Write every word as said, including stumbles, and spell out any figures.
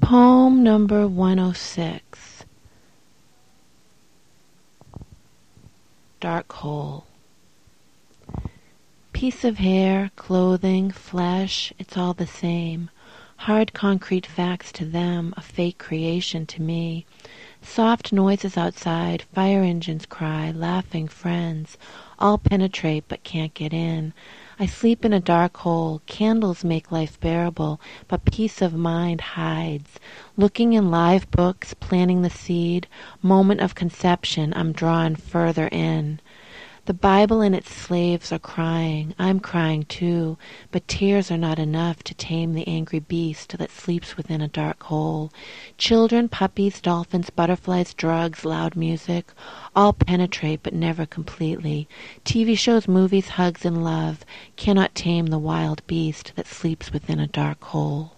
Poem number one oh six. Dark Hole. Piece of hair, clothing, flesh, it's all the same. Hard concrete facts to them, a fake creation to me. Soft noises outside, fire engines cry, laughing friends. All penetrate but can't get in. I sleep in a dark hole. Candles make life bearable, but peace of mind hides. Looking in live books, planting the seed, moment of conception, I'm drawn further in. The Bible and its slaves are crying. I'm crying too, but tears are not enough to tame the angry beast that sleeps within a dark hole. Children, puppies, dolphins, butterflies, drugs, loud music, all penetrate but never completely. T V shows, movies, hugs, and love cannot tame the wild beast that sleeps within a dark hole.